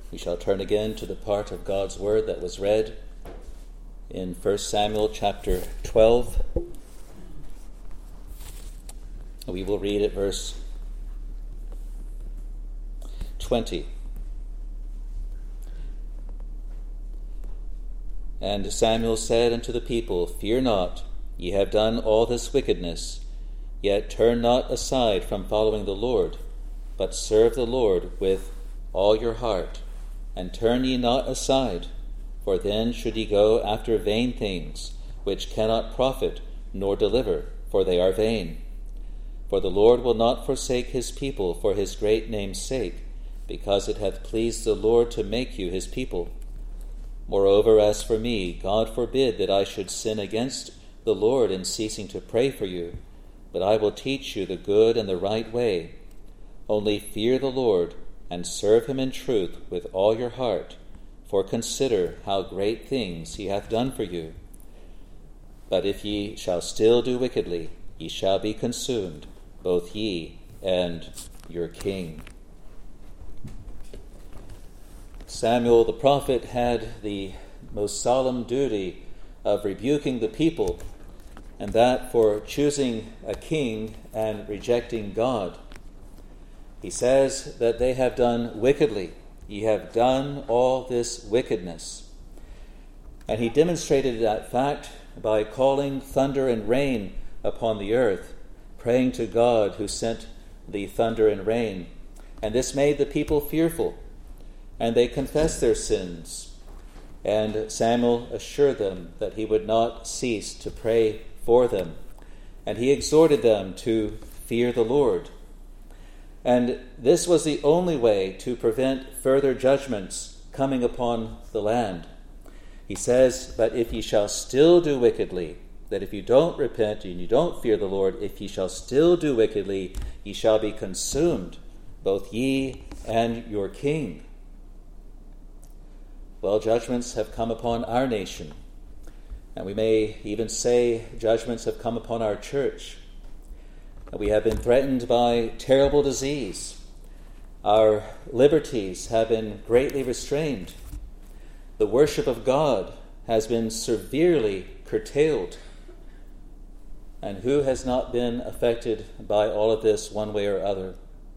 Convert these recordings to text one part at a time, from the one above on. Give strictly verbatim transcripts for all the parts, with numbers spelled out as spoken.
We shall turn again to the part of God's word that was read in First Samuel chapter twelve. We will read at verse twenty. And Samuel said unto the people, Fear not, ye have done all this wickedness, yet turn not aside from following the Lord, but serve the Lord with all your heart, and turn ye not aside, for then should ye go after vain things, which cannot profit nor deliver, for they are vain. For the Lord will not forsake his people for his great name's sake, because it hath pleased the Lord to make you his people. Moreover, as for me, God forbid that I should sin against the Lord in ceasing to pray for you, but I will teach you the good and the right way. Only fear the Lord, and serve him in truth with all your heart, for consider how great things he hath done for you. But if ye shall still do wickedly, ye shall be consumed, both ye and your king. Samuel the prophet had the most solemn duty of rebuking the people, and that for choosing a king and rejecting God. He says that they have done wickedly. Ye have done all this wickedness. And he demonstrated that fact by calling thunder and rain upon the earth, praying to God who sent the thunder and rain. And this made the people fearful, and they confessed their sins. And Samuel assured them that he would not cease to pray for them. And he exhorted them to fear the Lord. And this was the only way to prevent further judgments coming upon the land. He says, But if ye shall still do wickedly, that if you don't repent and you don't fear the Lord, if ye shall still do wickedly, ye shall be consumed, both ye and your king. Well, judgments have come upon our nation, and we may even say judgments have come upon our church. We have been threatened by terrible disease. Our liberties have been greatly restrained. The worship of God has been severely curtailed. And who has not been affected by all of this one way or other?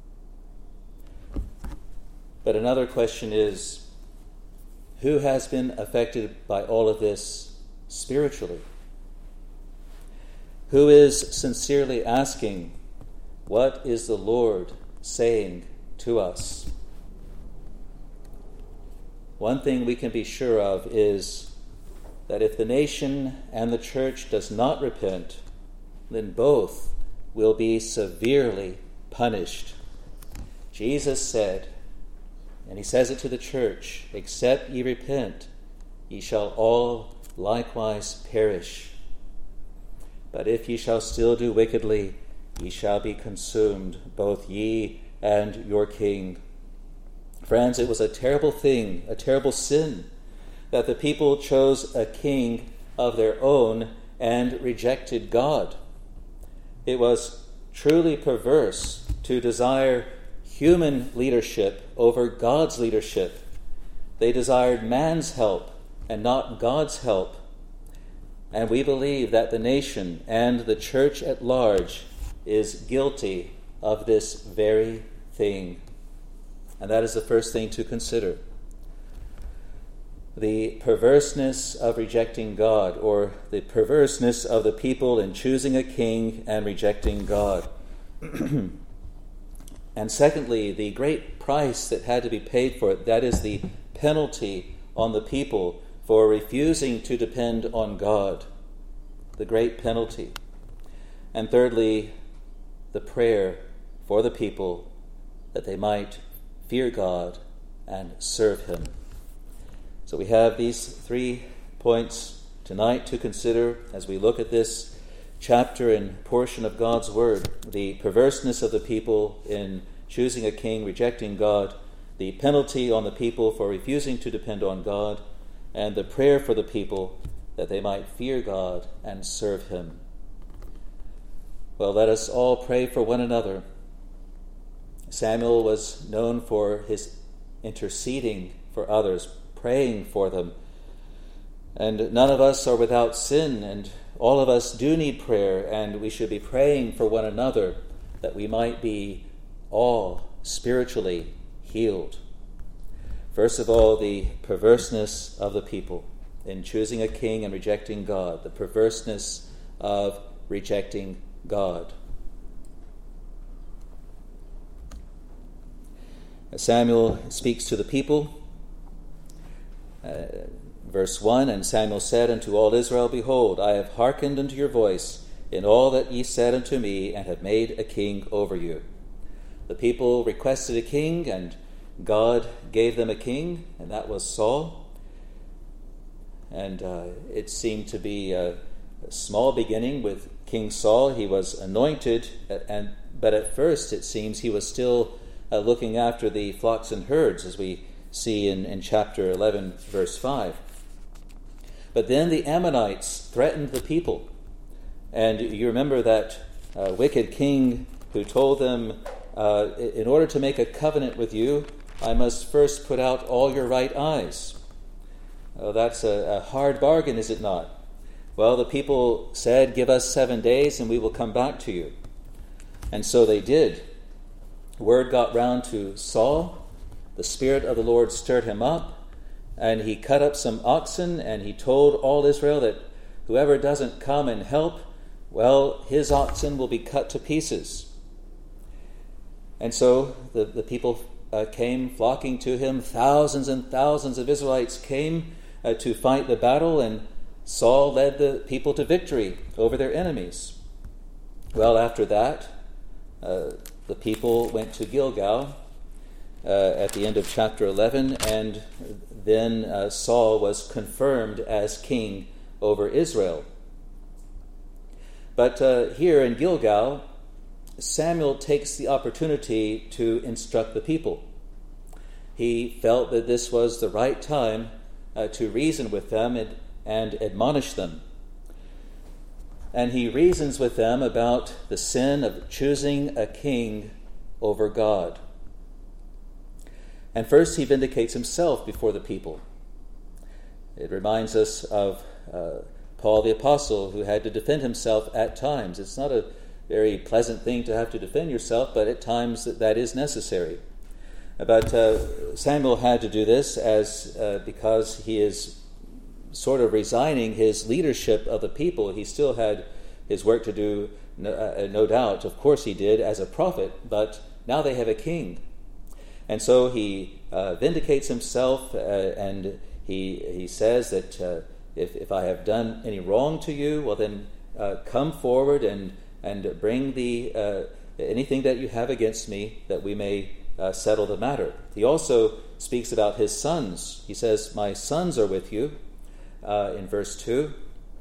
But another question is, who has been affected by all of this spiritually? Who is sincerely asking, what is the Lord saying to us? One thing we can be sure of is that if the nation and the church does not repent, then both will be severely punished. Jesus said, and he says it to the church, Except ye repent, ye shall all likewise perish. But if ye shall still do wickedly, ye shall be consumed, both ye and your king. Friends, it was a terrible thing, a terrible sin, that the people chose a king of their own and rejected God. It was truly perverse to desire human leadership over God's leadership. They desired man's help and not God's help. And we believe that the nation and the church at large is guilty of this very thing. And that is the first thing to consider. The perverseness of rejecting God, or the perverseness of the people in choosing a king and rejecting God. And secondly, the great price that had to be paid for it, that is the penalty on the people for refusing to depend on God, the great penalty. And thirdly, the prayer for the people that they might fear God and serve him. So we have these three points tonight to consider as we look at this chapter and portion of God's word: the perverseness of the people in choosing a king, rejecting God, the penalty on the people for refusing to depend on God, and the prayer for the people that they might fear God and serve him. Well, let us all pray for one another. Samuel was known for his interceding for others, praying for them. And none of us are without sin, and all of us do need prayer, and we should be praying for one another that we might be all spiritually healed. First of all, the perverseness of the people in choosing a king and rejecting God, the perverseness of rejecting God. Samuel speaks to the people. Uh, verse one, and Samuel said unto all Israel, Behold, I have hearkened unto your voice in all that ye said unto me, and have made a king over you. The people requested a king, and God gave them a king, and that was Saul. And uh, it seemed to be a, a small beginning with King Saul. He was anointed, and but at first it seems he was still uh, looking after the flocks and herds, as we see in, in chapter eleven, verse five. But then the Ammonites threatened the people. And you remember that uh, wicked king who told them, uh, in order to make a covenant with you, I must first put out all your right eyes. Oh, that's a, a hard bargain, is it not? Well, the people said, give us seven days and we will come back to you. And so they did. Word got round to Saul. The Spirit of the Lord stirred him up, and he cut up some oxen, and he told all Israel that whoever doesn't come and help, well, his oxen will be cut to pieces. And so the, the people uh, came flocking to him. Thousands and thousands of Israelites came uh, to fight the battle, and Saul led the people to victory over their enemies. Well, after that, uh, the people went to Gilgal uh, at the end of chapter eleven, and then uh, Saul was confirmed as king over Israel. But uh, here in Gilgal, Samuel takes the opportunity to instruct the people. He felt that this was the right time uh, to reason with them and, and admonish them. And he reasons with them about the sin of choosing a king over God. And first he vindicates himself before the people. It reminds us of uh, Paul the Apostle, who had to defend himself at times. It's not a very pleasant thing to have to defend yourself, but at times that, that is necessary. But uh, Samuel had to do this as uh, because he is sort of resigning his leadership of the people. He still had his work to do, no, uh, no doubt. Of course he did as a prophet, but now they have a king. And so he uh, vindicates himself, uh, and he he says that uh, if, if I have done any wrong to you, well then uh, come forward and, and bring the uh, anything that you have against me, that we may uh, settle the matter. He also speaks about his sons. He says, my sons are with you, uh, in verse two.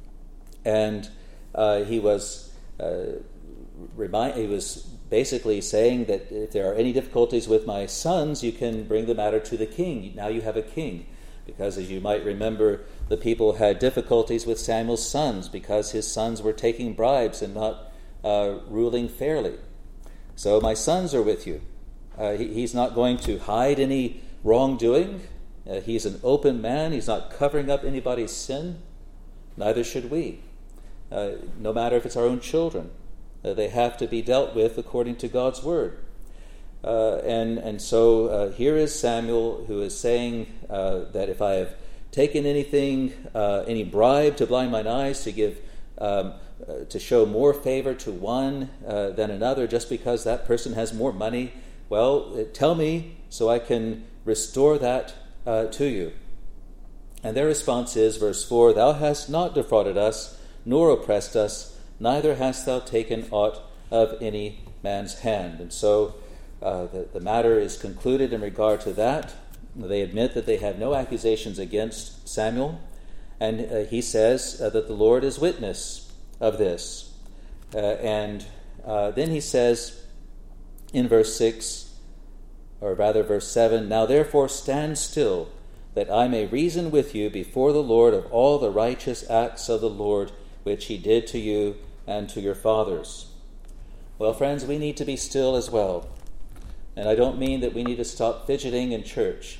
And uh, he was uh, remind he was basically saying that if there are any difficulties with my sons, you can bring the matter to the king. Now you have a king. Because as you might remember, the people had difficulties with Samuel's sons because his sons were taking bribes and not uh, ruling fairly. So my sons are with you. Uh, he, he's not going to hide any wrongdoing. Uh, he's an open man. He's not covering up anybody's sin. Neither should we. Uh, no matter if it's our own children. Uh, they have to be dealt with according to God's word. Uh, and, and so uh, here is Samuel, who is saying uh, that if I have taken anything, uh, any bribe to blind mine eyes, to give, um, uh, to show more favor to one uh, than another, just because that person has more money, well, tell me so I can restore that uh, to you. And their response is, verse four, thou hast not defrauded us, nor oppressed us, neither hast thou taken aught of any man's hand. And so uh, the, the matter is concluded in regard to that. They admit that they have no accusations against Samuel, and uh, he says uh, that the Lord is witness of this. Uh, and uh, then he says in verse six, or rather verse seven, now therefore stand still, that I may reason with you before the Lord of all the righteous acts of the Lord, which he did to you and to your fathers. Well, friends, we need to be still as well. And I don't mean that we need to stop fidgeting in church.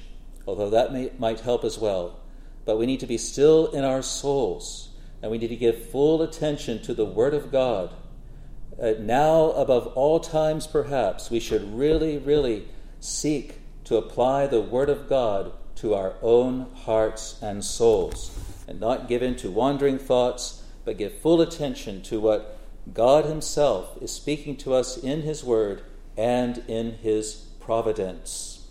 although that may, might help as well. But we need to be still in our souls, and we need to give full attention to the Word of God. Uh, now, above all times, perhaps, we should really, really seek to apply the Word of God to our own hearts and souls, and not give in to wandering thoughts, but give full attention to what God Himself is speaking to us in His Word and in His providence.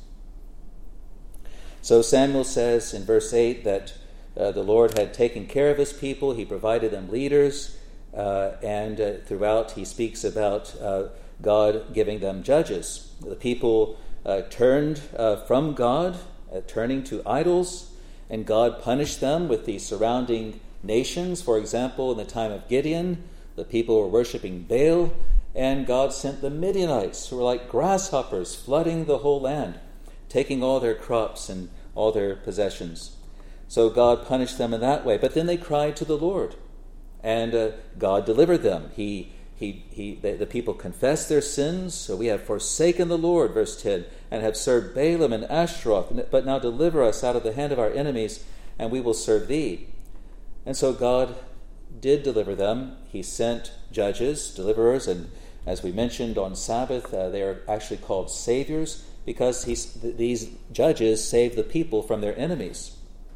So Samuel says in verse eight that uh, the Lord had taken care of His people. He provided them leaders, uh, and uh, throughout he speaks about uh, God giving them judges. The people uh, turned uh, from God, uh, turning to idols, and God punished them with the surrounding nations. For example, in the time of Gideon, the people were worshiping Baal, and God sent the Midianites, who were like grasshoppers, flooding the whole land, taking all their crops and all their possessions. So God punished them in that way. But then they cried to the Lord, and uh, God delivered them. He, he, he. The, the people confessed their sins. So we have forsaken the Lord, verse ten, and have served Balaam and Ashtaroth. But now deliver us out of the hand of our enemies, and we will serve thee. And so God did deliver them. He sent judges, deliverers, and as we mentioned on Sabbath, uh, they are actually called saviors, because he's, th- these judges save the people from their enemies.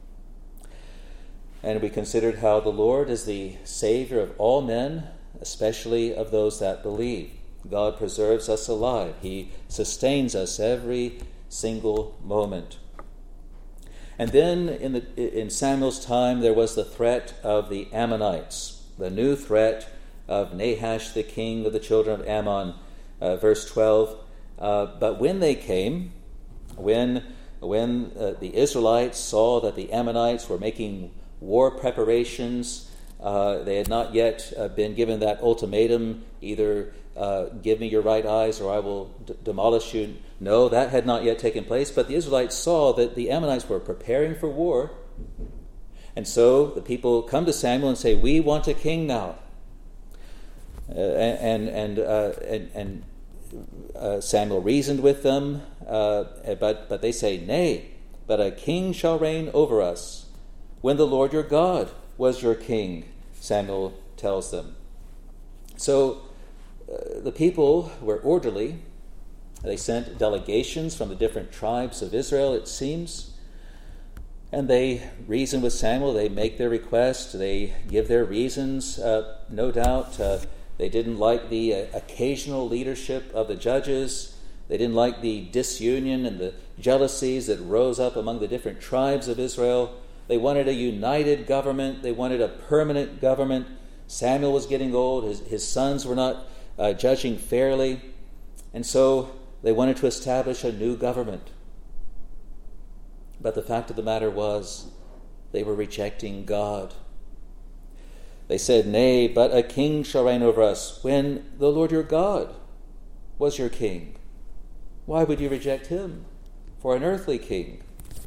And we considered how the Lord is the Savior of all men, especially of those that believe. God preserves us alive. He sustains us every single moment. And then in, the, in Samuel's time, there was the threat of the Ammonites, the new threat of Nahash, the king of the children of Ammon, uh, verse twelve. Uh, but when they came, when, when uh, the Israelites saw that the Ammonites were making war preparations, uh, they had not yet uh, been given that ultimatum, either uh, give me your right eyes or I will d- demolish you. No, that had not yet taken place, but the Israelites saw that the Ammonites were preparing for war. And so the people come to Samuel and say, we want a king now. Uh, and and uh, and, and uh, Samuel reasoned with them, uh, but but they say, nay, but a king shall reign over us. When the Lord your God was your king, Samuel tells them. So uh, the people were orderly. They sent delegations from the different tribes of Israel, it seems. And they reason with Samuel. They make their request. They give their reasons. Uh, no doubt uh, they didn't like the uh, occasional leadership of the judges. They didn't like the disunion and the jealousies that rose up among the different tribes of Israel. They wanted a united government. They wanted a permanent government. Samuel was getting old. His, his sons were not uh, judging fairly. And so they wanted to establish a new government. But the fact of the matter was, they were rejecting God. They said, nay, but a king shall reign over us, when the Lord your God was your king. Why would you reject him for an earthly king?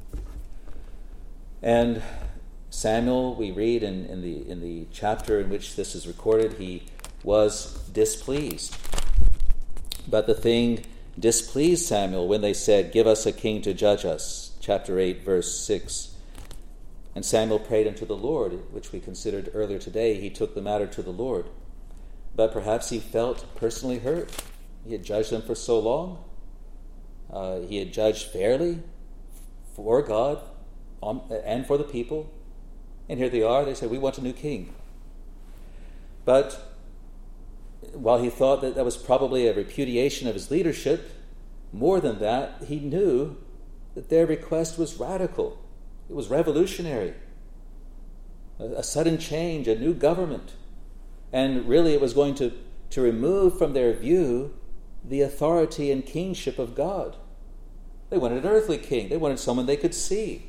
And Samuel, we read in, in the in the chapter in which this is recorded, he was displeased. But the thing displeased Samuel when they said, give us a king to judge us. Chapter eight, verse six. And Samuel prayed unto the Lord, which we considered earlier today. He took the matter to the Lord. But perhaps he felt personally hurt. He had judged them for so long. Uh, he had judged fairly for God on, and for the people. And here they are. They say, we want a new king. But while he thought that that was probably a repudiation of his leadership, more than that, he knew that their request was radical. It was revolutionary. A, a sudden change, a new government. And really it was going to, to remove from their view the authority and kingship of God. They wanted an earthly king. They wanted someone they could see.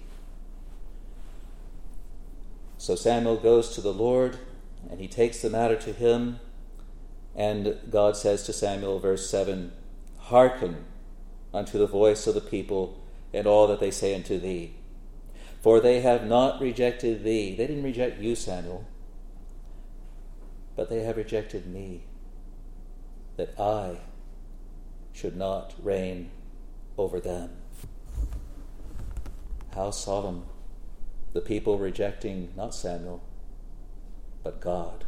So Samuel goes to the Lord, and he takes the matter to him, and God says to Samuel, verse seven, hearken unto the voice of the people and all that they say unto thee. For they have not rejected thee. They didn't reject you, Samuel, but they have rejected me, that I should not reign over them. How solemn. The people rejecting not Samuel, but God.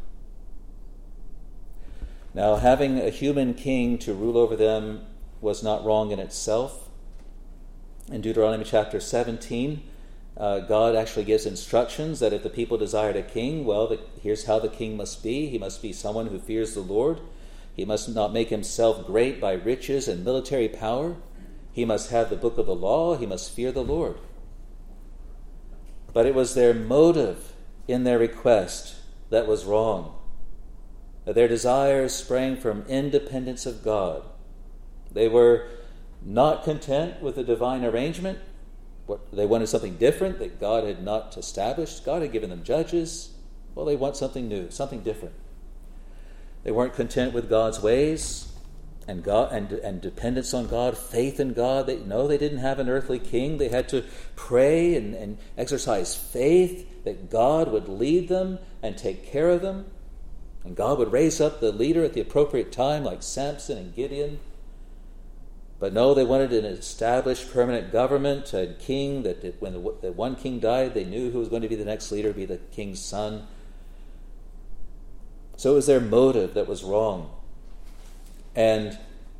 Now, having a human king to rule over them was not wrong in itself. In Deuteronomy chapter seventeen, uh, God actually gives instructions that if the people desired a king, well, the, here's how the king must be. He must be someone who fears the Lord. He must not make himself great by riches and military power. He must have the book of the law. He must fear the Lord. But it was their motive in their request that was wrong. Their desires sprang from independence of God. They were not content with the divine arrangement. They wanted something different that God had not established. God had given them judges. Well, they want something new, something different. They weren't content with God's ways and God and, and dependence on God, faith in God. They, no, they didn't have an earthly king. They had to pray and, and exercise faith that God would lead them and take care of them. And God would raise up the leader at the appropriate time, like Samson and Gideon. But no, they wanted an established permanent government, a king that it, when the, the one king died, they knew who was going to be the next leader, be the king's son. So it was their motive that was wrong. And,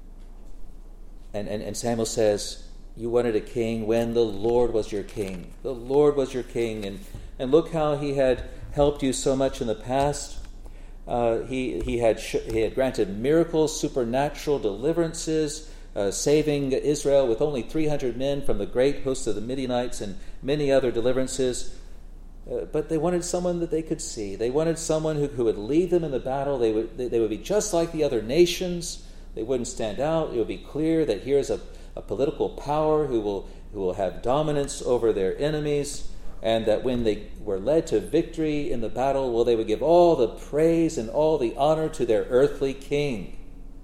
and, and, and Samuel says, you wanted a king when the Lord was your king. The Lord was your king. And, and look how he had helped you so much in the past. Uh, he, he, had sh- he had granted miracles, supernatural deliverances, uh, saving Israel with only three hundred men from the great host of the Midianites and many other deliverances. Uh, but they wanted someone that they could see. They wanted someone who, who would lead them in the battle. They would they, they would be just like the other nations. They wouldn't stand out. It would be clear that here's a, a political power who will who will have dominance over their enemies, and that when they were led to victory in the battle, well, they would give all the praise and all the honor to their earthly king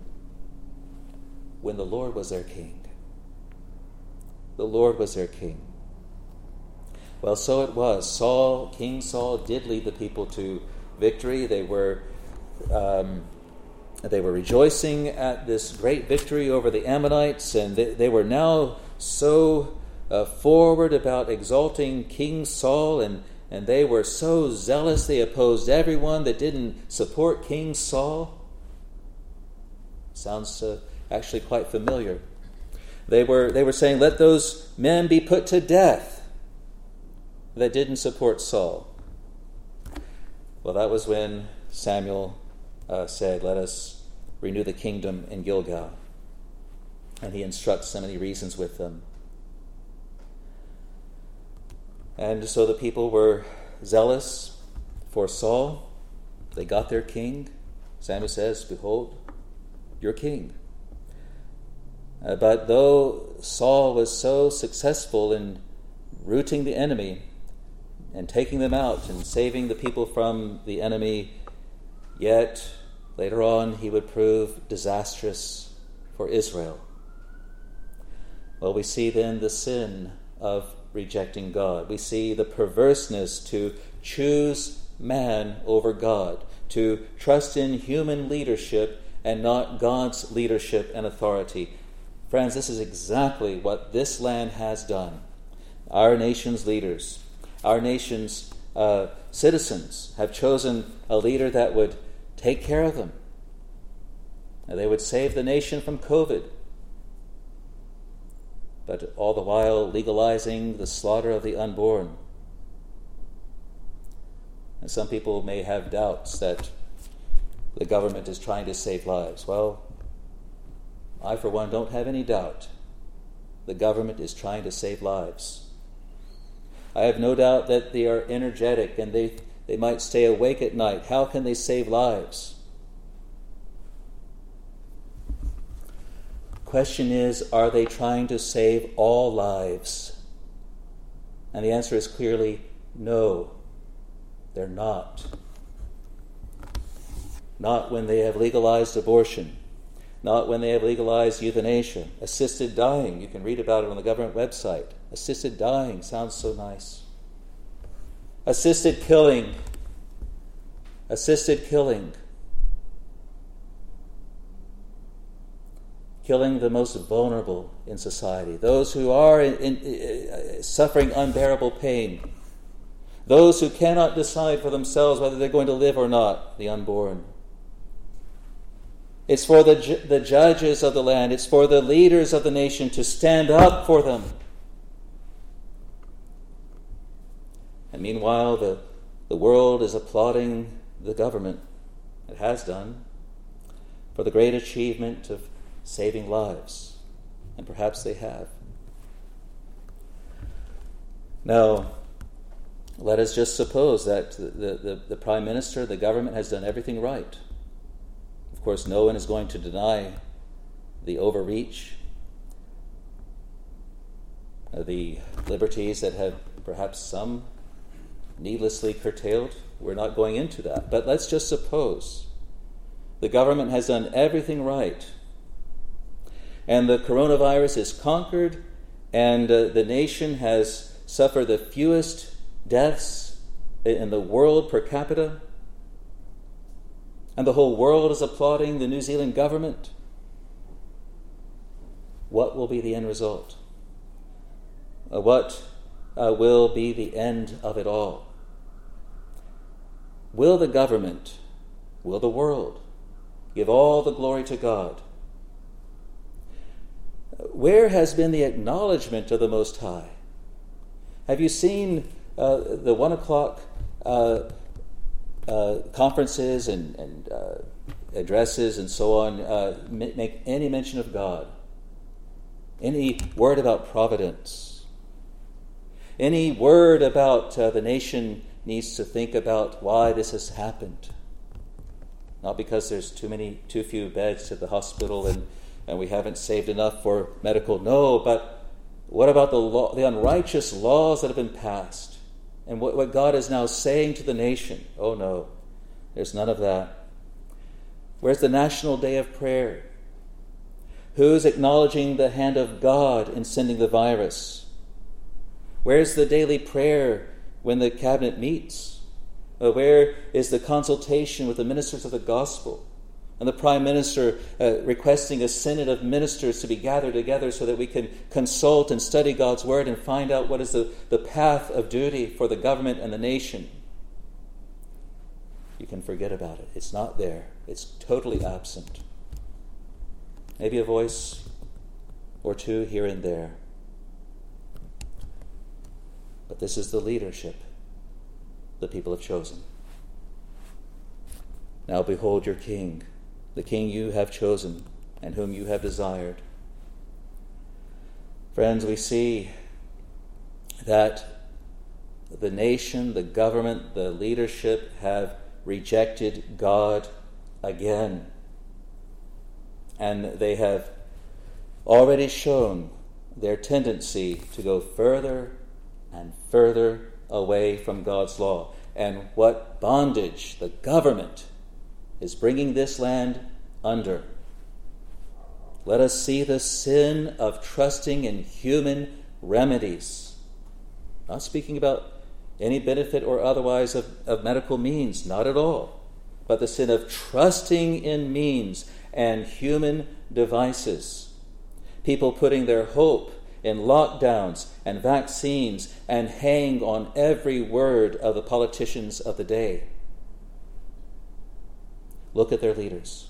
when the Lord was their king. The Lord was their king. Well, so it was. Saul, King Saul, did lead the people to victory. They were, um, they were rejoicing at this great victory over the Ammonites, and they, they were now so uh, forward about exalting King Saul, and, and they were so zealous they opposed everyone that didn't support King Saul. Sounds uh, actually quite familiar. They were they were saying, let those men be put to death that didn't support Saul. Well, that was when Samuel uh, said, let us renew the kingdom in Gilgal. And he instructs so many reasons with them. And so the people were zealous for Saul. They got their king. Samuel says, behold, your king. Uh, but though Saul was so successful in routing the enemy and taking them out and saving the people from the enemy, yet later on he would prove disastrous for Israel. Well, we see then the sin of rejecting God. We see the perverseness to choose man over God, to trust in human leadership and not God's leadership and authority. Friends, this is exactly what this land has done. Our nation's leaders, our nation's uh, citizens have chosen a leader that would take care of them. And they would save the nation from COVID. But all the while legalizing the slaughter of the unborn. And some people may have doubts that the government is trying to save lives. Well, I, for one, don't have any doubt the government is trying to save lives. I have no doubt that they are energetic and they, they might stay awake at night. How can they save lives? Question is, are they trying to save all lives? And the answer is clearly no, they're not. Not when they have legalized abortion. Not when they have legalized euthanasia. Assisted dying. You can read about it on the government website. Assisted dying sounds so nice. Assisted killing. Assisted killing. killing the most vulnerable in society, those who are in, in, uh, suffering unbearable pain, those who cannot decide for themselves whether they're going to live or not, the unborn. It's for the, ju- the judges of the land, it's for the leaders of the nation to stand up for them. And meanwhile, the, the world is applauding the government, it has done, for the great achievement of saving lives. And perhaps they have. Now, let us just suppose that the, the, the Prime Minister, the government, has done everything right. Of course, no one is going to deny the overreach, uh, the liberties that have perhaps some needlessly curtailed. We're not going into that. But let's just suppose the government has done everything right, and the coronavirus is conquered, and uh, the nation has suffered the fewest deaths in the world per capita, and the whole world is applauding the New Zealand government. What will be the end result? Uh, what uh, will be the end of it all? Will the government, will the world, give all the glory to God? Where has been the acknowledgement of the Most High? Have you seen uh, the one o'clock uh, uh, conferences and, and uh, addresses and so on uh, make any mention of God? Any word about providence? Any word about uh, the nation needs to think about why this has happened? Not because there's too many, too few beds at the hospital and, and we haven't saved enough for medical. No, but what about the law, the unrighteous laws that have been passed? And what, what God is now saying to the nation? Oh no, there's none of that. Where's the National Day of Prayer? Who's acknowledging the hand of God in sending the virus? Where's the daily prayer when the cabinet meets? Uh, where is the consultation with the ministers of the gospel? And the Prime Minister uh, requesting a synod of ministers to be gathered together so that we can consult and study God's Word and find out what is the, the path of duty for the government and the nation. You can forget about it. It's not there. It's totally absent. Maybe a voice or two here and there. But this is the leadership the people have chosen. Now behold your king, the king you have chosen and whom you have desired. Friends, we see that the nation, the government, the leadership have rejected God again. And they have already shown their tendency to go further and further away from God's law. And what bondage the government is bringing this land under. Let us see the sin of trusting in human remedies. Not speaking about any benefit or otherwise of, of medical means, not at all. But the sin of trusting in means and human devices. People putting their hope in lockdowns and vaccines and hang on every word of the politicians of the day. Look at their leaders,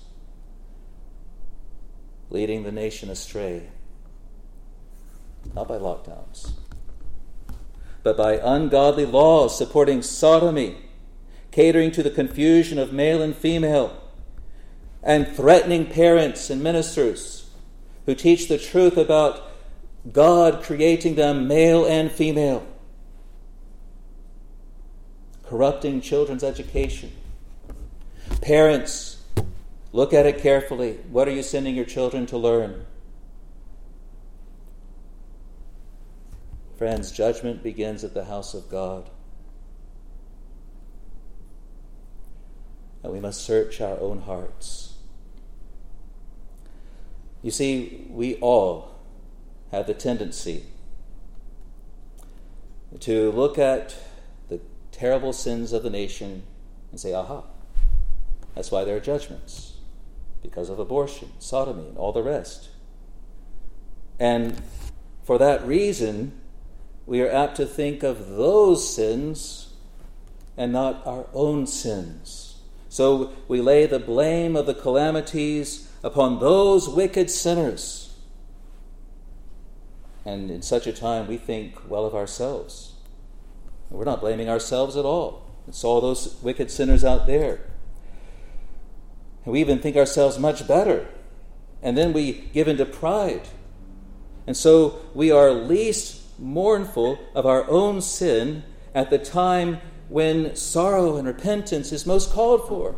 leading the nation astray, not by lockdowns, but by ungodly laws supporting sodomy, catering to the confusion of male and female, and threatening parents and ministers who teach the truth about God creating them male and female, corrupting children's education. Parents, look at it carefully. What are you sending your children to learn? Friends, judgment begins at the house of God. And we must search our own hearts. You see, we all have the tendency to look at the terrible sins of the nation and say, aha, that's why there are judgments, because of abortion, sodomy, and all the rest. And for that reason, we are apt to think of those sins and not our own sins. So we lay the blame of the calamities upon those wicked sinners. And in such a time, we think well of ourselves. We're not blaming ourselves at all. It's all those wicked sinners out there. And we even think ourselves much better. And then we give into pride. And so we are least mournful of our own sin at the time when sorrow and repentance is most called for.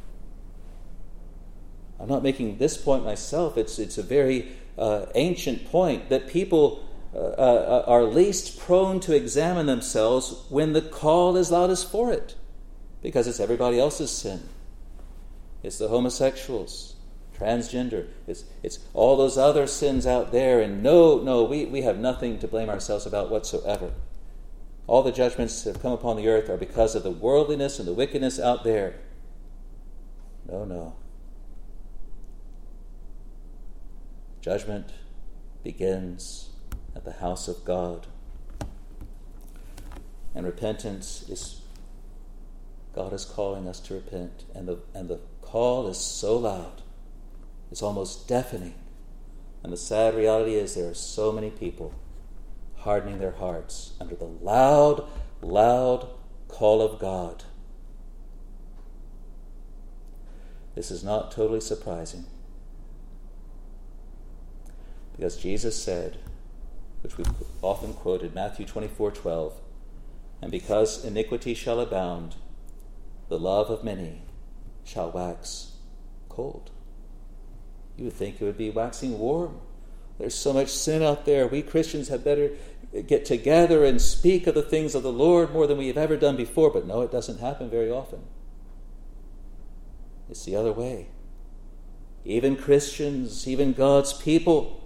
I'm not making this point myself. It's, it's a very uh, ancient point that people uh, uh, are least prone to examine themselves when the call is loudest for it, because it's everybody else's sin. It's the homosexuals, transgender. It's, it's all those other sins out there. And no, no, we, we have nothing to blame ourselves about whatsoever. All the judgments that have come upon the earth are because of the worldliness and the wickedness out there. No, no. Judgment begins at the house of God. And repentance is, God is calling us to repent. And the, and the call is so loud. It's almost deafening. And the sad reality is there are so many people hardening their hearts under the loud, loud call of God. This is not totally surprising, because Jesus said, which we've often quoted, Matthew twenty-four twelve, and because iniquity shall abound, the love of many shall wax cold. You would think it would be waxing warm. There's so much sin out there. We Christians had better get together and speak of the things of the Lord more than we have ever done before. But no, it doesn't happen very often. It's the other way. Even Christians, even God's people,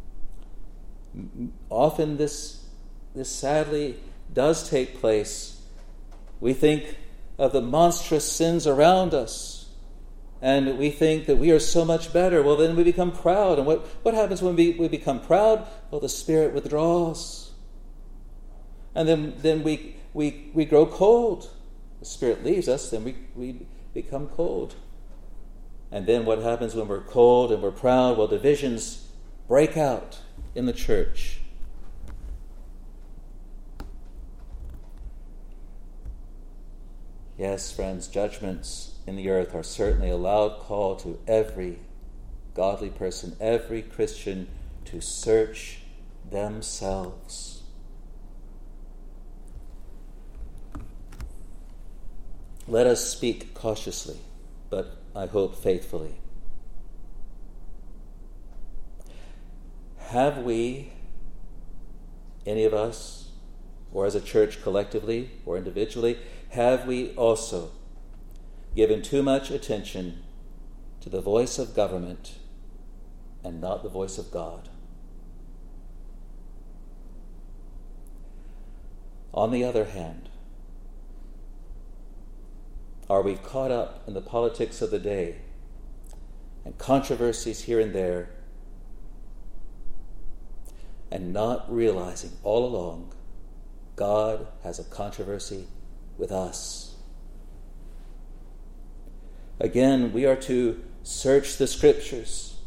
often this, this sadly does take place. We think of the monstrous sins around us, and we think that we are so much better. Well, then we become proud. And what, what happens when we, we become proud? Well, the Spirit withdraws. And then, then we, we, we grow cold. The Spirit leaves us, then we, we become cold. And then what happens when we're cold and we're proud? Well, divisions break out in the church. Yes, friends, judgments in the earth are certainly a loud call to every godly person, every Christian, to search themselves. Let us speak cautiously, but I hope faithfully. Have we, any of us, or as a church collectively or individually, have we also given too much attention to the voice of government and not the voice of God? On the other hand, are we caught up in the politics of the day and controversies here and there, and not realizing all along God has a controversy with us? Again, we are to search the Scriptures.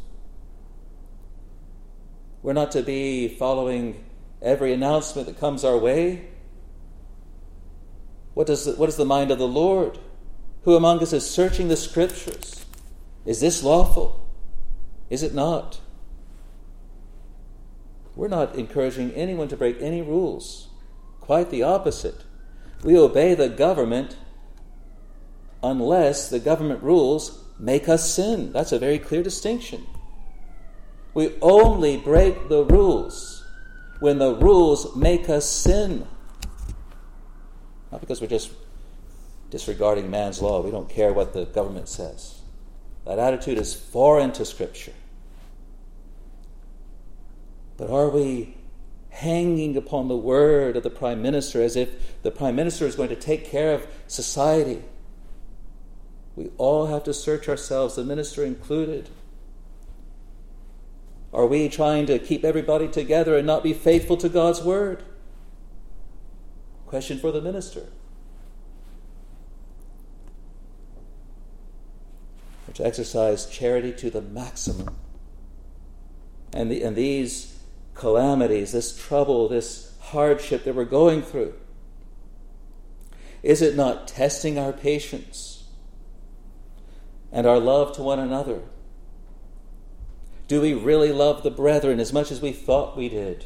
We're not to be following every announcement that comes our way. What does the, what is the mind of the Lord? Who among us is searching the Scriptures? Is this lawful? Is it not? We're not encouraging anyone to break any rules. Quite the opposite. We obey the government unless the government rules make us sin. That's a very clear distinction. We only break the rules when the rules make us sin. Not because we're just disregarding man's law. We don't care what the government says. That attitude is foreign to Scripture. But are we hanging upon the word of the Prime Minister as if the Prime Minister is going to take care of society? We all have to search ourselves, the minister included. Are we trying to keep everybody together and not be faithful to God's word? Question for the minister. Or to exercise charity to the maximum. And, the, and these calamities, this trouble, this hardship that we're going through, is it not testing our patience and our love to one another? Do we really love the brethren as much as we thought we did?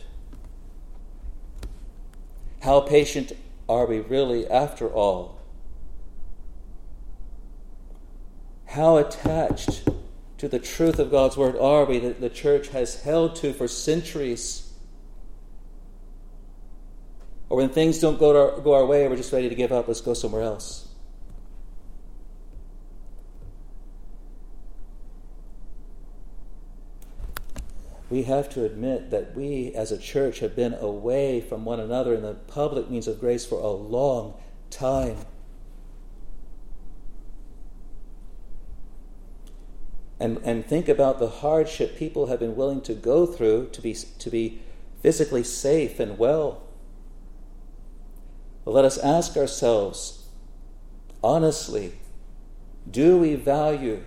How patient are we really after all? How attached to the truth of God's word are we that the church has held to for centuries? Or when things don't go, to our, go our way, we're just ready to give up, let's go somewhere else. We have to admit that we as a church have been away from one another in the public means of grace for a long time. And, and think about the hardship people have been willing to go through to be, to be physically safe and well. But let us ask ourselves, honestly, do we value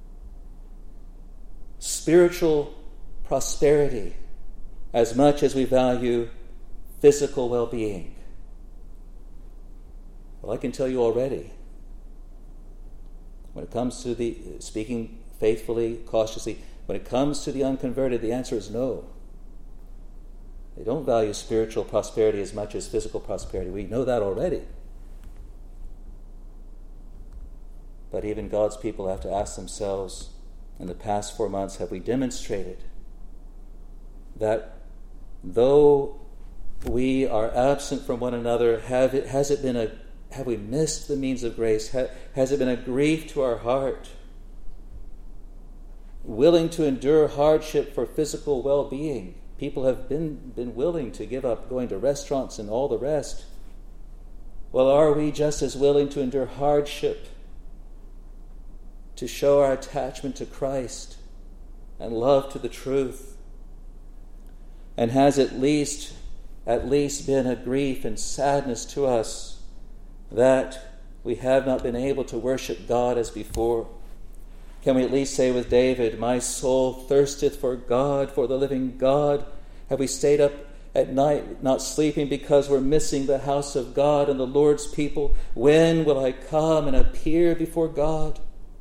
spiritual prosperity as much as we value physical well-being? Well, I can tell you already, when it comes to the speaking faithfully, cautiously, when it comes to the unconverted, the answer is no. They don't value spiritual prosperity as much as physical prosperity. We know that already. But even God's people have to ask themselves, in the past four months, have we demonstrated that though we are absent from one another, have it, has it been a, have we missed the means of grace? Ha, has it been a grief to our heart? Willing to endure hardship for physical well-being. People have been, been willing to give up going to restaurants and all the rest. Well, are we just as willing to endure hardship to show our attachment to Christ and love to the truth? And has at least, at least been a grief and sadness to us that we have not been able to worship God as before? Can we at least say with David, my soul thirsteth for God, for the living God? Have we stayed up at night not sleeping because we're missing the house of God and the Lord's people? When will I come and appear before God?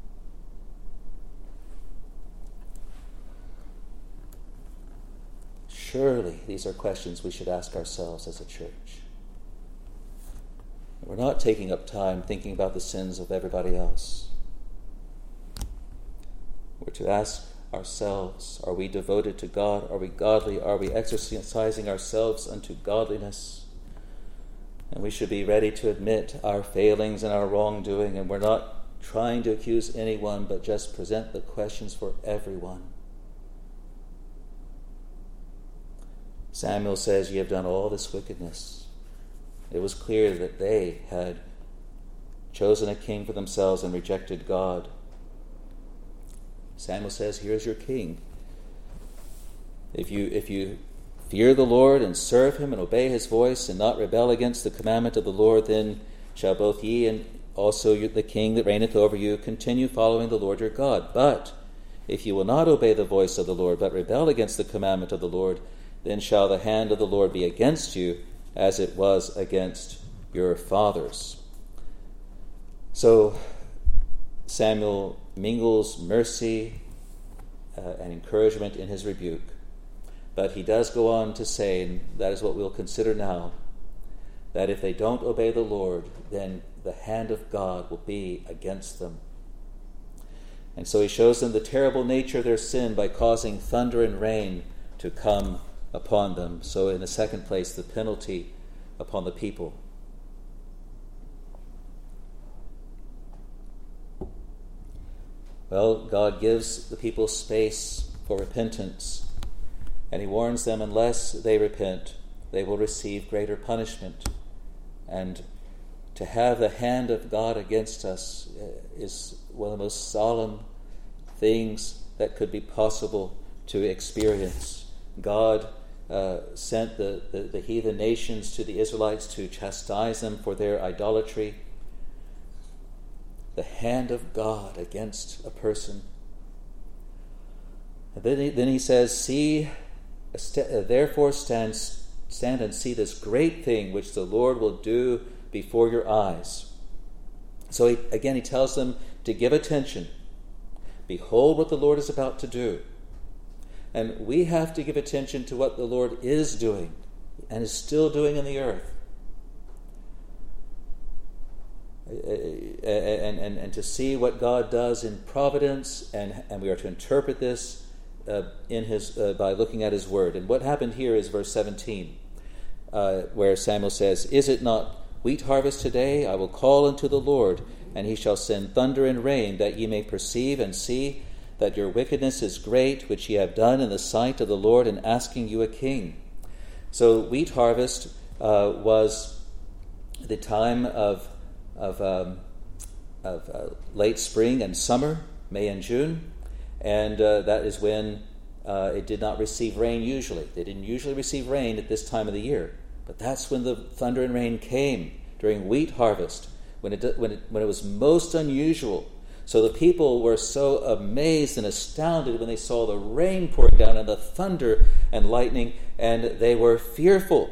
Surely these are questions we should ask ourselves as a church. We're not taking up time thinking about the sins of everybody else. We're to ask ourselves, are we devoted to God? Are we godly? Are we exercising ourselves unto godliness? And we should be ready to admit our failings and our wrongdoing, and we're not trying to accuse anyone, but just present the questions for everyone. Samuel says, ye have done all this wickedness. It was clear that they had chosen a king for themselves and rejected God. Samuel says, here's your king. If you if you fear the Lord and serve him and obey his voice and not rebel against the commandment of the Lord, then shall both ye and also the king that reigneth over you continue following the Lord your God. But if you will not obey the voice of the Lord, but rebel against the commandment of the Lord, then shall the hand of the Lord be against you, as it was against your fathers. So Samuel mingles mercy uh, and encouragement in his rebuke. But he does go on to say, and that is what we'll consider now, that if they don't obey the Lord, then the hand of God will be against them. And so he shows them the terrible nature of their sin by causing thunder and rain to come upon them. So in the second place, the penalty upon the people. Well, God gives the people space for repentance, and he warns them unless they repent, they will receive greater punishment. And to have the hand of God against us is one of the most solemn things that could be possible to experience. God uh, sent the, the, the heathen nations to the Israelites to chastise them for their idolatry. The hand of God against a person. And then he, then he says, "See, therefore stand, stand and see this great thing which the Lord will do before your eyes." So he, again, he tells them to give attention. Behold what the Lord is about to do. And we have to give attention to what the Lord is doing and is still doing in the earth. And, and, and to see what God does in providence, and, and we are to interpret this uh, in his uh, by looking at his word. And what happened here is verse seventeen, uh, where Samuel says, "Is it not wheat harvest today? I will call unto the Lord, and he shall send thunder and rain, that ye may perceive and see that your wickedness is great, which ye have done in the sight of the Lord, in asking you a king." So wheat harvest uh, was the time of of, um, of uh, late spring and summer, May and June, and uh, that is when uh, it did not receive rain usually. They didn't usually receive rain at this time of the year, but that's when the thunder and rain came, during wheat harvest, when it when it, when it was most unusual. So the people were so amazed and astounded when they saw the rain pouring down and the thunder and lightning, and they were fearful.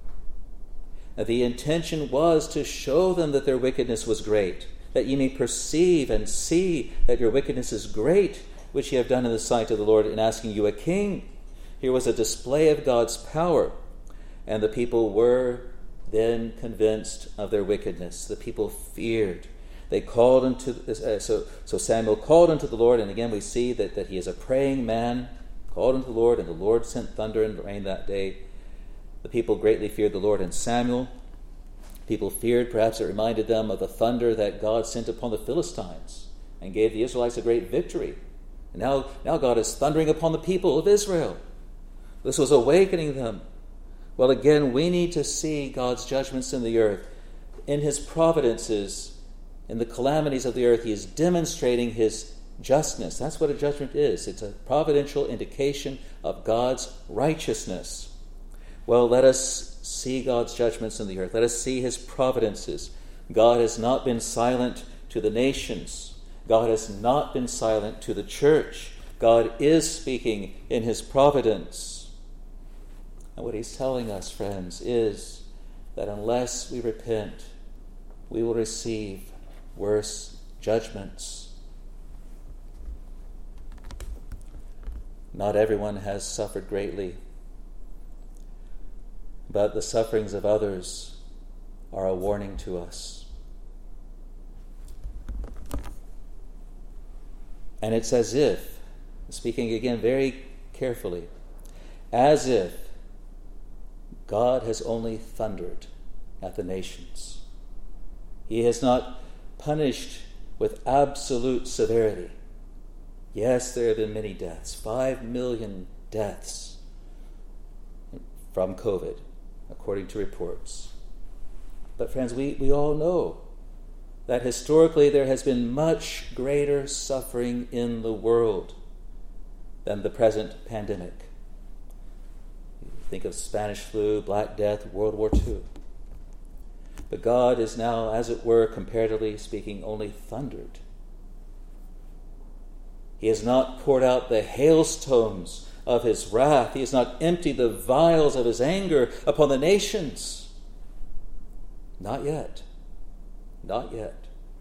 The intention was to show them that their wickedness was great, that ye may perceive and see that your wickedness is great, which ye have done in the sight of the Lord, in asking you a king. Here was a display of God's power, and the people were then convinced of their wickedness. The people feared. They called unto uh, so so Samuel called unto the Lord, and again we see that, that he is a praying man, called unto the Lord, and the Lord sent thunder and rain that day. The people greatly feared the Lord and Samuel. People feared, perhaps it reminded them of the thunder that God sent upon the Philistines and gave the Israelites a great victory. And now, now God is thundering upon the people of Israel. This was awakening them. Well, again, we need to see God's judgments in the earth. In his providences, in the calamities of the earth, he is demonstrating his justness. That's what a judgment is. It's a providential indication of God's righteousness. Well, let us see God's judgments in the earth. Let us see his providences. God has not been silent to the nations. God has not been silent to the church. God is speaking in his providence. And what he's telling us, friends, is that unless we repent, we will receive worse judgments. Not everyone has suffered greatly, but the sufferings of others are a warning to us. And it's as if, speaking again very carefully, as if God has only thundered at the nations. He has not punished with absolute severity. Yes, there have been many deaths, five million deaths from COVID, according to reports. But friends, we, we all know that historically there has been much greater suffering in the world than the present pandemic. Think of Spanish flu, Black Death, World War Two. But God is now, as it were, comparatively speaking, only thundered. He has not poured out the hailstones of his wrath. He has not emptied the vials of his anger upon the nations. Not yet. Not yet.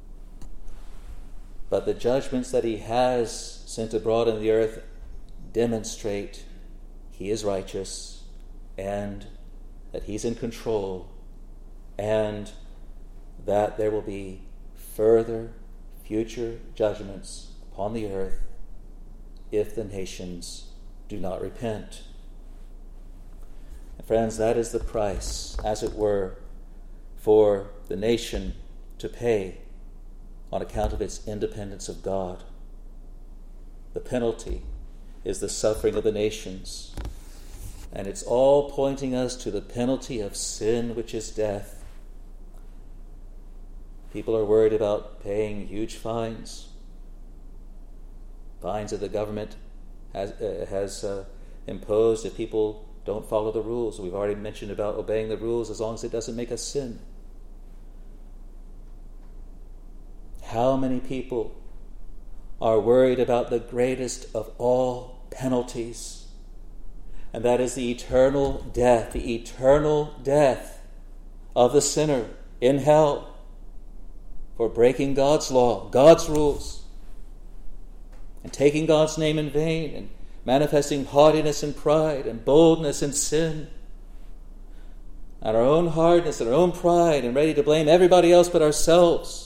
But the judgments that he has sent abroad in the earth demonstrate he is righteous and that he's in control, and that there will be further future judgments upon the earth if the nations do not repent. And friends, that is the price, as it were, for the nation to pay on account of its independence of God. The penalty is the suffering of the nations. And it's all pointing us to the penalty of sin, which is death. People are worried about paying huge fines. Fines that the government has, uh, has uh, imposed if people don't follow the rules. We've already mentioned about obeying the rules as long as it doesn't make us sin. How many people are worried about the greatest of all penalties, and that is the eternal death, the eternal death of the sinner in hell for breaking God's law, God's rules, and taking God's name in vain, and manifesting haughtiness and pride and boldness and sin, and our own hardness and our own pride, and ready to blame everybody else but ourselves.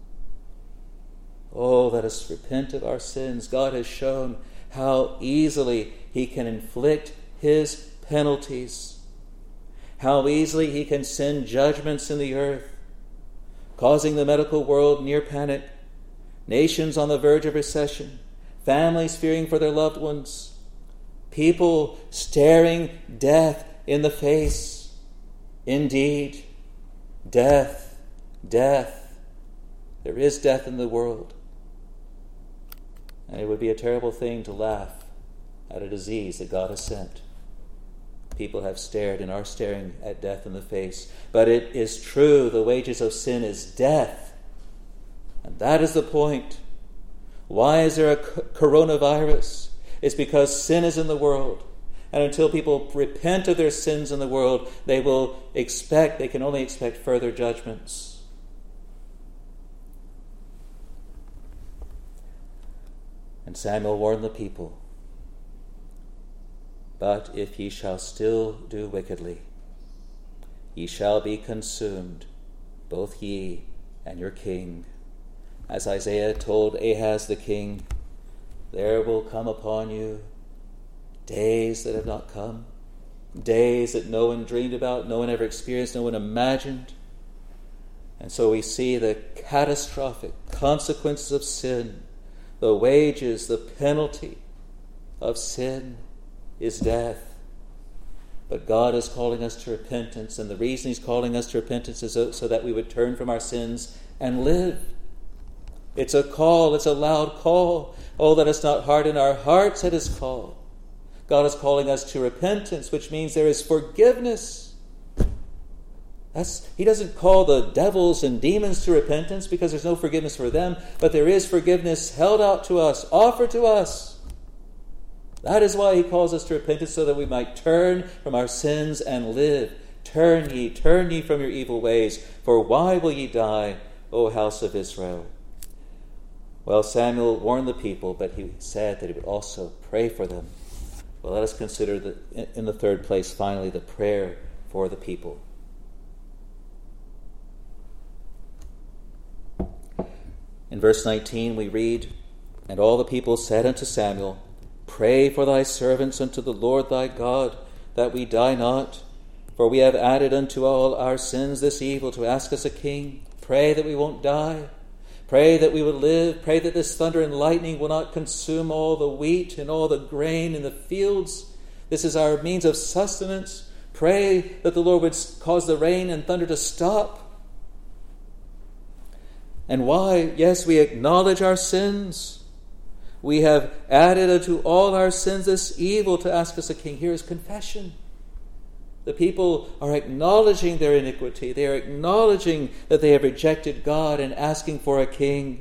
Oh, let us repent of our sins. God has shown how easily he can inflict his penalties, how easily he can send judgments in the earth, causing the medical world near panic, nations on the verge of recession, families fearing for their loved ones, people staring death in the face. Indeed, death, death. There is death in the world. And it would be a terrible thing to laugh at a disease that God has sent. People have stared and are staring at death in the face. But it is true, the wages of sin is death. And that is the point. Why is there a coronavirus? It's because sin is in the world. And until people repent of their sins in the world, they will expect, they can only expect further judgments. And Samuel warned the people, "But if ye shall still do wickedly, ye shall be consumed, both ye and your king. As Isaiah told Ahaz the king, there will come upon you days that have not come, days that no one dreamed about, no one ever experienced, no one imagined." And so we see the catastrophic consequences of sin. The wages, the penalty of sin is death. But God is calling us to repentance, and the reason he's calling us to repentance is so, so that we would turn from our sins and live. It's a call, it's a loud call. Oh, let us not harden our hearts at his call. God is calling us to repentance, which means there is forgiveness. That's, he doesn't call the devils and demons to repentance because there's no forgiveness for them, but there is forgiveness held out to us, offered to us. That is why he calls us to repentance, so that we might turn from our sins and live. Turn ye, turn ye from your evil ways, for why will ye die, O house of Israel? Well, Samuel warned the people, but he said that he would also pray for them. Well, let us consider the, in the third place, finally, the prayer for the people. In verse nineteen we read, "And all the people said unto Samuel, Pray for thy servants unto the Lord thy God, that we die not. For we have added unto all our sins this evil, to ask us a king. Pray that we won't die. Pray that we will live. Pray that this thunder and lightning will not consume all the wheat and all the grain in the fields. This is our means of sustenance. Pray that the Lord would cause the rain and thunder to stop." And why? Yes, we acknowledge our sins. We have added unto all our sins this evil, to ask us a king. Here is confession. The people are acknowledging their iniquity. They are acknowledging that they have rejected God and asking for a king.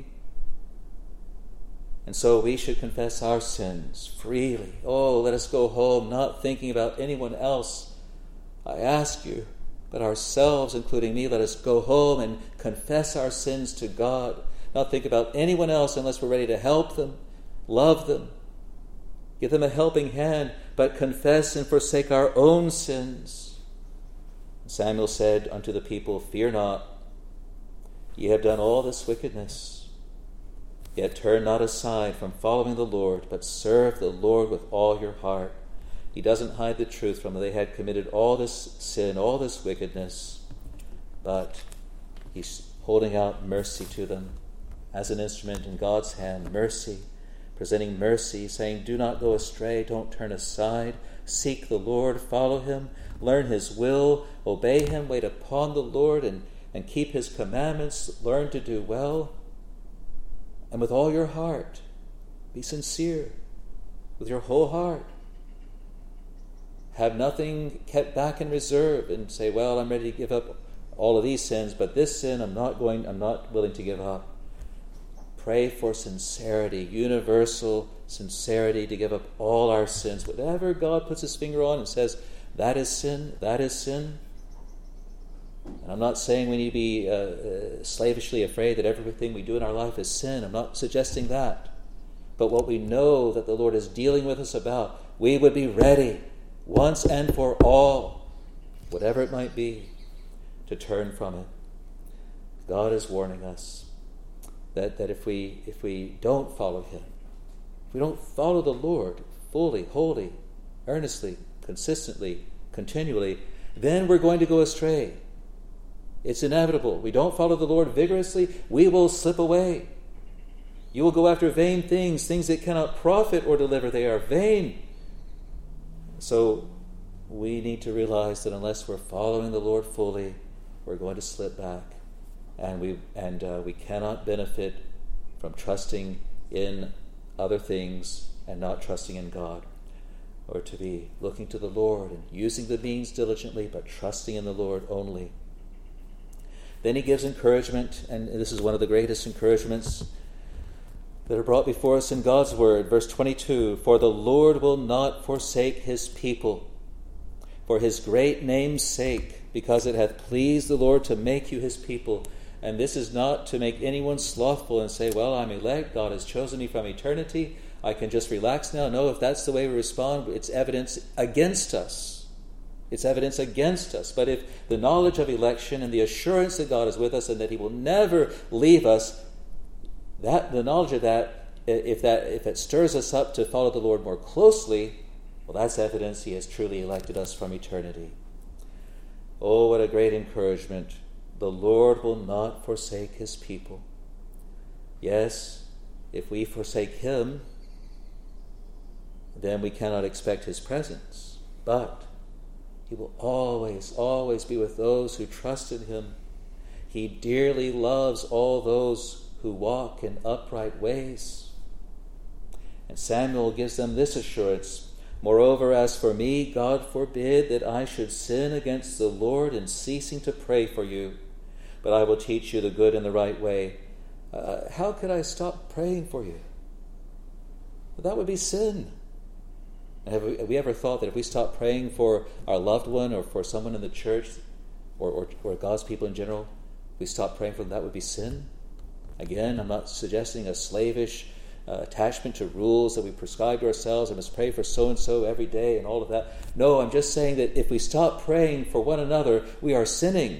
And so we should confess our sins freely. Oh, let us go home not thinking about anyone else. I ask you, but ourselves, including me, let us go home and confess our sins to God. Not think about anyone else unless we're ready to help them, love them, give them a helping hand, but confess and forsake our own sins. Samuel said unto the people, "Fear not, ye have done all this wickedness. Yet turn not aside from following the Lord, but serve the Lord with all your heart." He doesn't hide the truth from them. They had committed all this sin, all this wickedness, but he's holding out mercy to them as an instrument in God's hand. Mercy, presenting mercy, saying, "Do not go astray, don't turn aside. Seek the Lord, follow him, learn his will, obey him, wait upon the Lord, and, and keep his commandments. Learn to do well, and with all your heart, be sincere. with your whole heart. Have nothing kept back in reserve and say, well, I'm ready to give up all of these sins, but this sin I'm not going, I'm not willing to give up. Pray for sincerity, universal sincerity, to give up all our sins. Whatever God puts his finger on and says, that is sin, that is sin. And I'm not saying we need to be uh, uh, slavishly afraid that everything we do in our life is sin. I'm not suggesting that. But what we know that the Lord is dealing with us about, we would be ready once and for all, whatever it might be, to turn from it. God is warning us that, that if we if we don't follow him, if we don't follow the Lord fully, wholly, earnestly, consistently, continually, then we're going to go astray. It's inevitable. We don't follow the Lord vigorously, we will slip away. You will go after vain things, things that cannot profit or deliver. They are vain. So we need to realize that unless we're following the Lord fully, we're going to slip back, and we and uh, we cannot benefit from trusting in other things and not trusting in God, or to be looking to the Lord and using the means diligently, but trusting in the Lord only. Then he gives encouragement, and this is one of the greatest encouragements that are brought before us in God's word. Verse twenty-two, for the Lord will not forsake his people, for his great name's sake, because it hath pleased the Lord to make you his people. And this is not to make anyone slothful and say, well, I'm elect, God has chosen me from eternity, I can just relax now. No, if that's the way we respond, it's evidence against us. It's evidence against us. But if the knowledge of election and the assurance that God is with us and that he will never leave us, that the knowledge of that, if that if it stirs us up to follow the Lord more closely, well, that's evidence he has truly elected us from eternity. Oh, what a great encouragement. The Lord will not forsake his people. Yes, if we forsake him, then we cannot expect his presence. But he will always, always be with those who trust in him. He dearly loves all those who walk in upright ways. And Samuel gives them this assurance, moreover, as for me, God forbid that I should sin against the Lord in ceasing to pray for you, but I will teach you the good and the right way. Uh, how could I stop praying for you? That would be sin. Have we, have we ever thought that if we stop praying for our loved one or for someone in the church or, or, or God's people in general, we stop praying for them, that would be sin? Again, I'm not suggesting a slavish uh, attachment to rules that we prescribe to ourselves. I must pray for so-and-so every day and all of that. No, I'm just saying that if we stop praying for one another, we are sinning.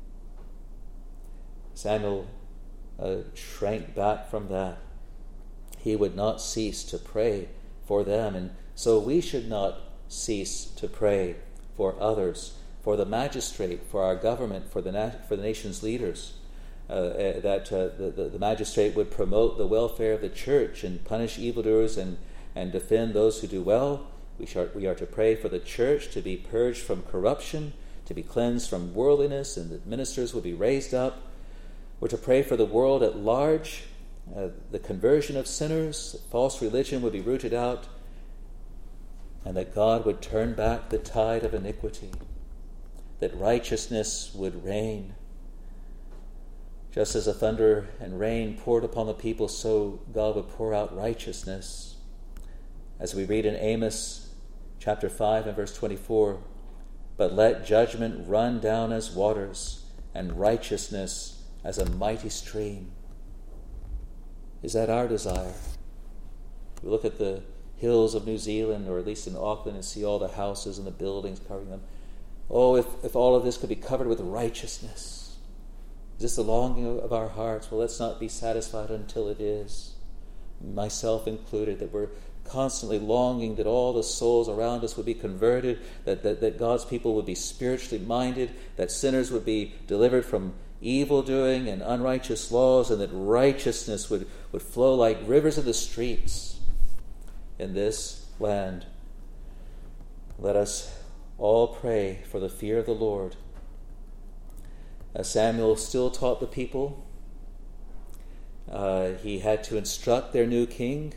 Samuel uh, shrank back from that. He would not cease to pray for them, and so we should not cease to pray for others, for the magistrate, for our government, for the na- for the nation's leaders. Uh, that uh, the, the, the magistrate would promote the welfare of the church and punish evildoers and, and defend those who do well. We, shall, we are to pray for the church to be purged from corruption, to be cleansed from worldliness, and that ministers will be raised up. We're to pray for the world at large, uh, the conversion of sinners, that false religion would be rooted out, and that God would turn back the tide of iniquity, that righteousness would reign. Just as the thunder and rain poured upon the people, so God would pour out righteousness. As we read in Amos chapter five and verse twenty-four, but let judgment run down as waters, and righteousness as a mighty stream. Is that our desire? We look at the hills of New Zealand, or at least in Auckland, and see all the houses and the buildings covering them. Oh, if, if all of this could be covered with righteousness. Is this the longing of our hearts? Well, let's not be satisfied until it is. Myself included, that we're constantly longing that all the souls around us would be converted, that, that, that God's people would be spiritually minded, that sinners would be delivered from evil doing and unrighteous laws, and that righteousness would, would flow like rivers of the streets in this land. Let us all pray for the fear of the Lord. Uh, Samuel still taught the people. Uh, he had to instruct their new king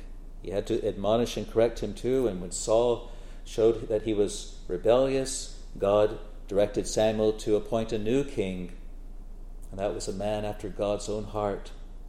He had to admonish and correct him too, and when Saul showed that he was rebellious, God directed Samuel to appoint a new king, and that was a man after God's own heart.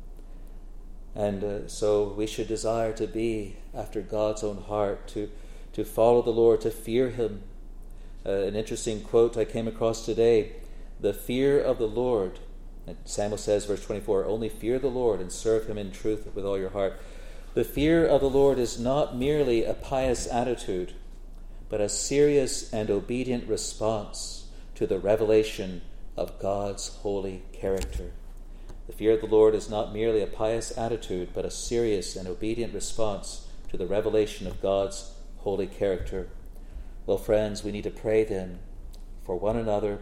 And uh, so we should desire to be after God's own heart, to, to follow the Lord, to fear him. Uh, an interesting quote I came across today, the fear of the Lord, and Samuel says, verse twenty-four, only fear the Lord and serve him in truth with all your heart. The fear of the Lord is not merely a pious attitude, but a serious and obedient response to the revelation of God's holy character. The fear of the Lord is not merely a pious attitude, but a serious and obedient response to the revelation of God's holy character. Well, friends, we need to pray then for one another.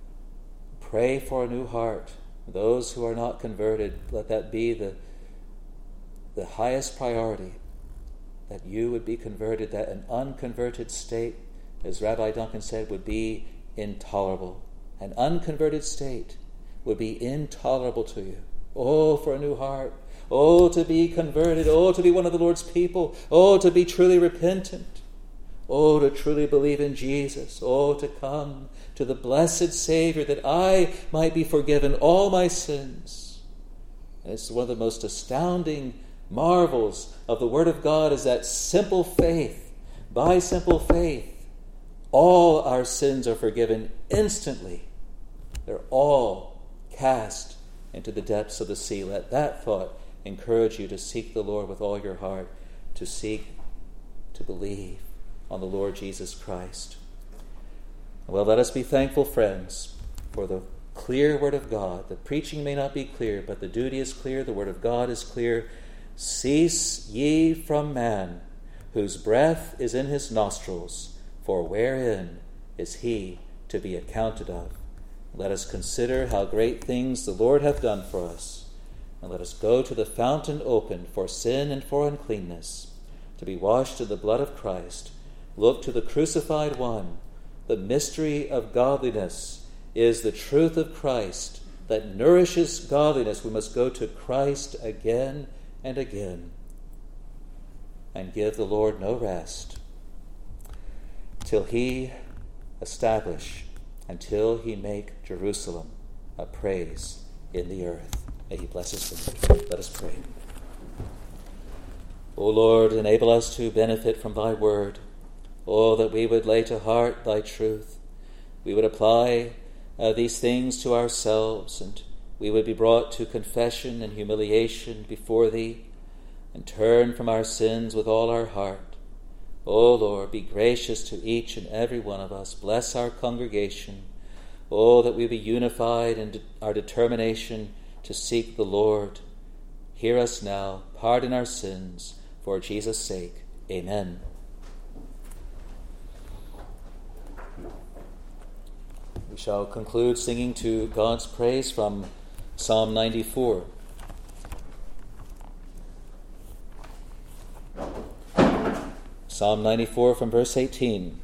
Pray for a new heart. Those who are not converted, let that be the, the highest priority, that you would be converted, that an unconverted state, as Rabbi Duncan said, would be intolerable. An unconverted state would be intolerable to you. Oh, for a new heart. Oh, to be converted. Oh, to be one of the Lord's people. Oh, to be truly repentant. Oh, to truly believe in Jesus. Oh, to come to the blessed Savior that I might be forgiven all my sins. And it's one of the most astounding marvels of the Word of God is that simple faith. By simple faith, all our sins are forgiven instantly. They're all cast into the depths of the sea. Let that thought encourage you to seek the Lord with all your heart, to seek to believe on the Lord Jesus Christ. Well, let us be thankful, friends, for the clear Word of God. The preaching may not be clear, but the duty is clear. The Word of God is clear. Cease ye from man, whose breath is in his nostrils, for wherein is he to be accounted of? Let us consider how great things the Lord hath done for us, and let us go to the fountain opened for sin and for uncleanness, to be washed in the blood of Christ. Look to the crucified one. The mystery of godliness is the truth of Christ that nourishes godliness. We must go to Christ again and again and give the Lord no rest till he establish, until he make Jerusalem a praise in the earth. May he bless us. Let us pray. O Lord, enable us to benefit from thy word. Oh, that we would lay to heart thy truth. We would apply uh, these things to ourselves, and we would be brought to confession and humiliation before thee, and turn from our sins with all our heart. O Lord, be gracious to each and every one of us. Bless our congregation. Oh, that we be unified in our determination to seek the Lord. Hear us now. Pardon our sins. For Jesus' sake. Amen. We shall conclude singing to God's praise from Psalm ninety-four. Psalm ninety-four from verse eighteen.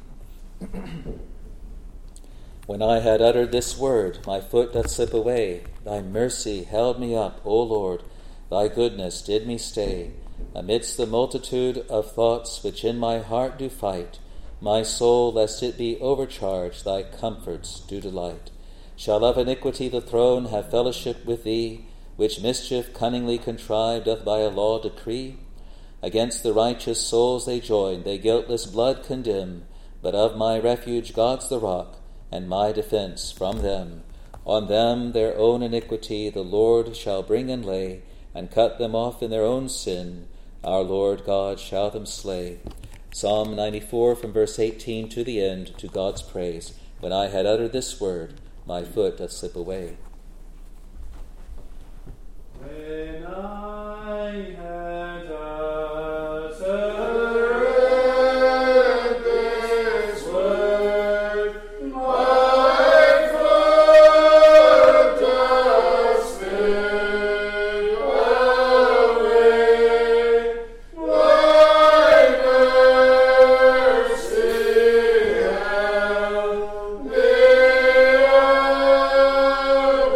When I had uttered this word, my foot doth slip away. Thy mercy held me up, O Lord. Thy goodness did me stay. Amidst the multitude of thoughts which in my heart do fight, my soul, lest it be overcharged, thy comforts do delight. Shall of iniquity the throne have fellowship with thee, which mischief cunningly contrived doth by a law decree? Against the righteous souls they join, they guiltless blood condemn, but of my refuge God's the rock, and my defense from them. On them their own iniquity the Lord shall bring and lay, and cut them off in their own sin. Our Lord God shall them slay. Psalm ninety-four from verse eighteen to the end, to God's praise. When I had uttered this word, my foot doth slip away. When I had uttered this word, my foot doth slip away. Thy mercy held me up.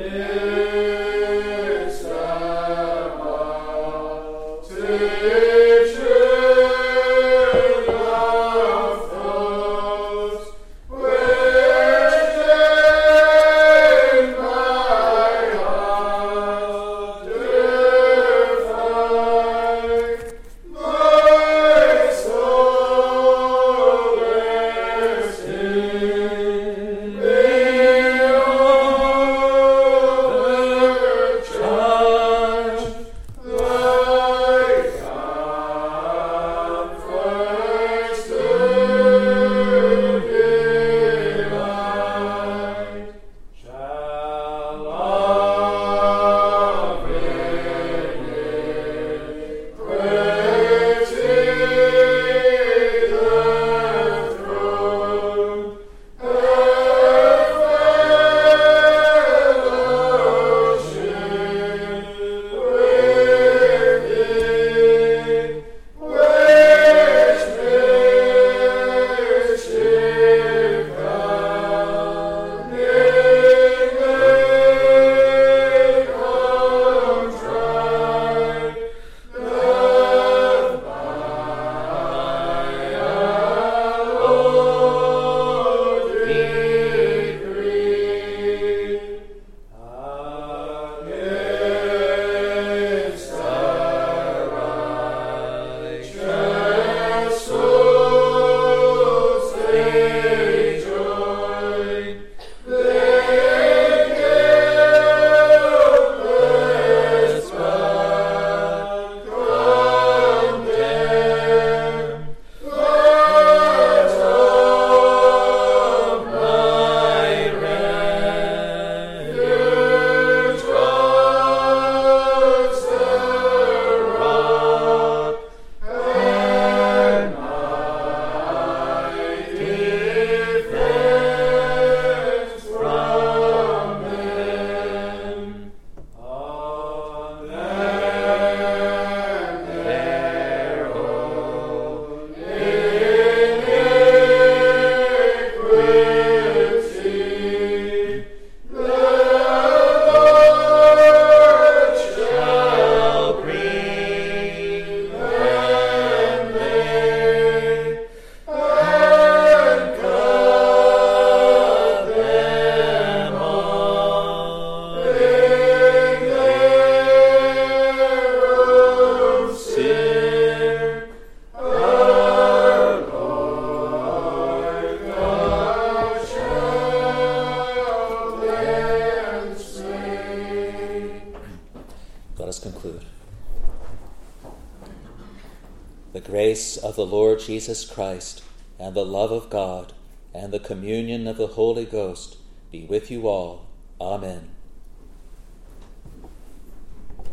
The grace of the Lord Jesus Christ, and the love of God, and the communion of the Holy Ghost be with you all. Amen.